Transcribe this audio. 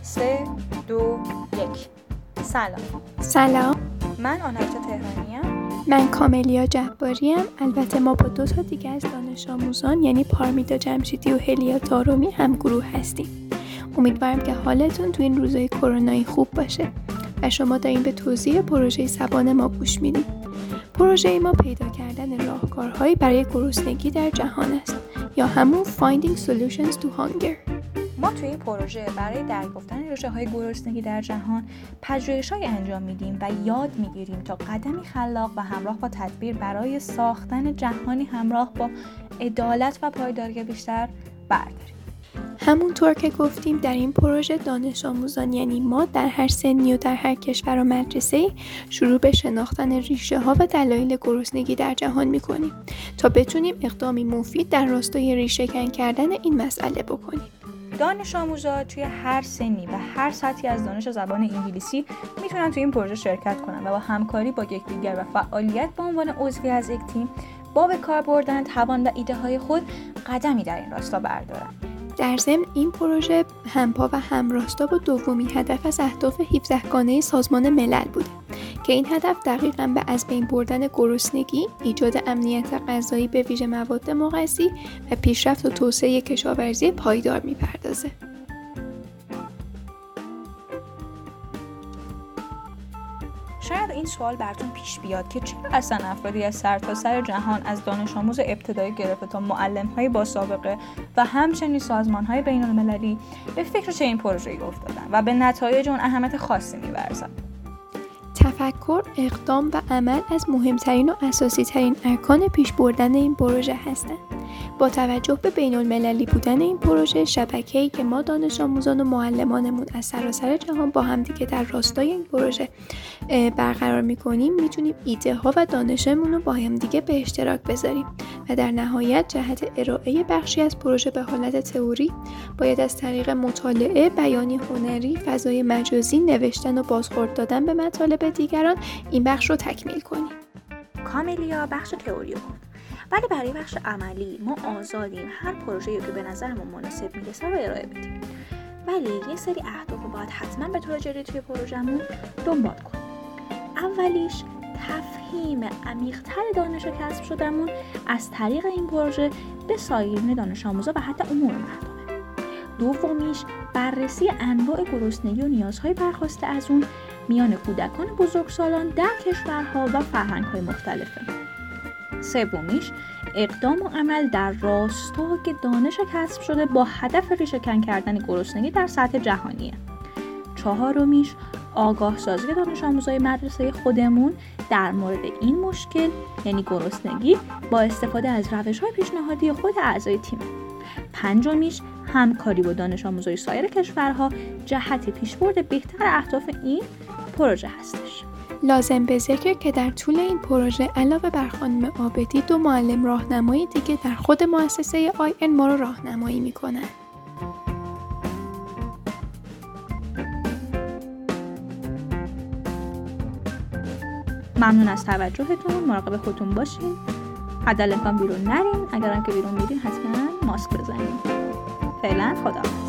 3 2 1 سلام. من آنایتا تهرانیم. من کاملیا جباریم. البته ما با 2 تا دیگه از دانش آموزان یعنی پارمیدا جمشیدی و هلیا تارومی هم گروه هستیم. امیدوارم که حالتون تو این روزهای کرونایی خوب باشه و شما دارین به توضیح پروژه زبان ما گوش میدین. پروژه ما پیدا کردن راهکارهایی برای گرسنگی در جهان است یا همون Finding Solutions to Hunger. ما توی این پروژه برای دریافتن ریشه‌های گرسنگی در جهان پژوهش‌های انجام میدیم و یاد میگیریم تا قدمی خلاق و همراه با تدبیر برای ساختن جهانی همراه با عدالت و پایداری بیشتر برداریم. همونطور که گفتیم در این پروژه دانش آموزان یعنی ما در هر سنی و در هر کشور و مدرسه‌ای شروع به شناختن ریشه‌ها و دلایل گرسنگی در جهان می‌کنیم تا بتونیم اقدامی مفید در راستای ریشه‌کن کردن این مسئله بکنیم. دانش آموزا توی هر سنی و هر سطحی از دانش زبان انگلیسی میتونن توی این پروژه شرکت کنن و با همکاری با یکدیگر و فعالیت به عنوان عضوی از یک تیم با به کار بردن توان و ایده های خود قدمی در این راستا بردارن. در ضمن این پروژه همپا و همراستا با دومین هدف از اهداف 17گانه سازمان ملل بوده که این هدف دقیقاً به از بین بردن گرسنگی، ایجاد امنیت غذایی به ویژه مواد مغذی و پیشرفت و توسعه کشاورزی پایدار می‌پردازه. شاید این سوال براتون پیش بیاد که چرا اصلا افرادی از سرتاسر جهان از دانش آموز ابتدایی گرفته تا معلم‌های با سابقه و همچنین سازمان‌های بین‌المللی به فکر چه این پروژه‌ای افتادن و به نتایج اون اهمیت خاصی می‌ورزن. تفکر، اقدام و عمل از مهمترین و اساسی ترین ارکان پیش بردن این پروژه هستند. با توجه به بین‌المللی بودن این پروژه، شبکه‌ای که ما دانش آموزان و معلمانمون از سراسر جهان با هم دیگه در راستای این پروژه برقرار می‌کنیم، می‌تونیم ایده ها و دانشمون رو با هم دیگه به اشتراک بذاریم و در نهایت جهت ارائه بخشی از پروژه به حالت تئوری باید از طریق مطالعه، بیانی هنری، فضای مجازی، نوشتن و بازخورد دادن به مطالب دیگران این بخش رو تکمیل کنیم. کاملیا بخش تئوری بود. ولی برای بخش عملی ما آزادیم هر پروژه‌ای که به نظرمون مناسب میرسه رو ارائه بدیم. ولی یه سری اهداف رو باید حتما به طور جدی توی پروژه‌مون دنبال کنیم. اولیش تفهیم عمیق‌تر دانش کسب شدهمون از طریق این پروژه به سایرین دانش آموزا و حتی عموم مردمه. دومیش بررسی انواع گرسنگی و نیازهای برخواسته از اون میان کودکان بزرگسالان در کشورها و فرهنگ‌های مختلفه. سومیش اقدام و عمل در راستا که دانش کسب شده با هدف ریشه‌کن کردن گرسنگی در سطح جهانیه. چهارمیش آگاه سازی دانش آموزای مدرسه خودمون در مورد این مشکل یعنی گرسنگی با استفاده از روش‌های پیشنهادی خود اعضای تیم. پنجمیش همکاری با دانش آموزای سایر کشورها جهت پیشبرد بهتر اهداف این پروژه هستش. لازم به ذکر که در طول این پروژه علاوه بر خانم عابدی 2 معلم راهنمایی دیگه در خود مؤسسه IN ما رو راهنمایی میکنن. ممنون از توجهتون. مراقب خودتون باشین. حداقل امکان بیرون نرین. اگرم که بیرون میرین حتما ماسک بزنین. فعلا خداحافظ.